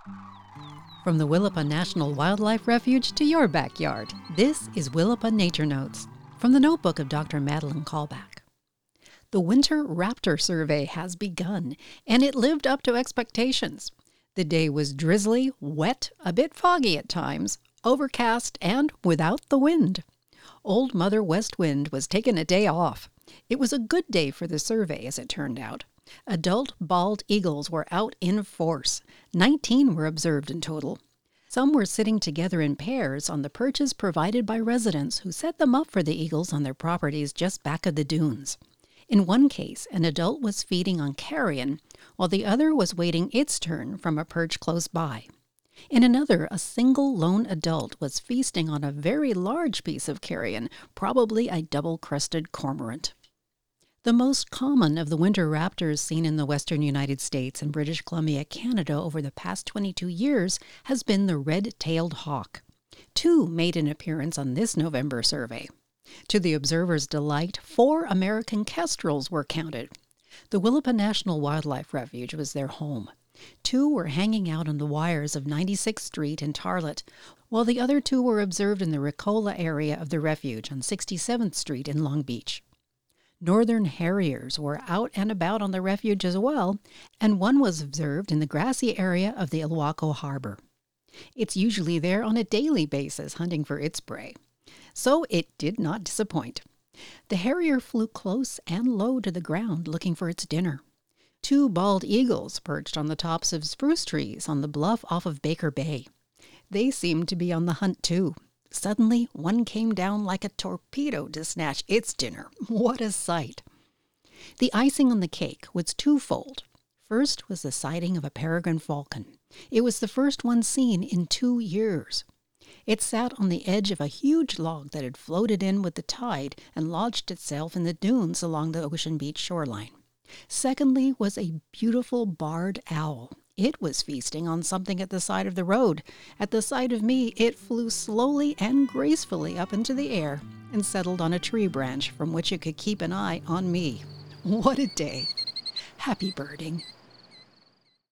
From the Willapa National Wildlife Refuge to your backyard, this is Willapa Nature Notes from the notebook of Dr. Madeline Callback. The Winter Raptor Survey has begun, and it lived up to expectations. The day was drizzly, wet, a bit foggy at times, overcast, and without the wind. Old Mother West Wind was taking a day off. It was a good day for the survey, as it turned out. Adult bald eagles were out in force. 19 were observed in total. Some were sitting together in pairs on the perches provided by residents who set them up for the eagles on their properties just back of the dunes. In one case, an adult was feeding on carrion, while the other was waiting its turn from a perch close by. In another, a single lone adult was feasting on a very large piece of carrion, probably a double-crested cormorant. The most common of the winter raptors seen in the western United States and British Columbia, Canada over the past 22 years has been the red-tailed hawk. 2 made an appearance on this November survey. To the observers' delight, 4 American kestrels were counted. The Willapa National Wildlife Refuge was their home. 2 were hanging out on the wires of 96th Street in Tarlett, while the other 2 were observed in the Ricola area of the refuge on 67th Street in Long Beach. Northern harriers were out and about on the refuge as well, and 1 was observed in the grassy area of the Ilwaco Harbor. It's usually there on a daily basis hunting for its prey. So it did not disappoint. The harrier flew close and low to the ground looking for its dinner. 2 bald eagles perched on the tops of spruce trees on the bluff off of Baker Bay. They seemed to be on the hunt too. Suddenly, 1 came down like a torpedo to snatch its dinner. What a sight! The icing on the cake was twofold. First was the sighting of a peregrine falcon. It was the first one seen in 2 years. It sat on the edge of a huge log that had floated in with the tide and lodged itself in the dunes along the Ocean Beach shoreline. Secondly was a beautiful barred owl. It was feasting on something at the side of the road. At the sight of me, it flew slowly and gracefully up into the air and settled on a tree branch from which it could keep an eye on me. What a day! Happy birding!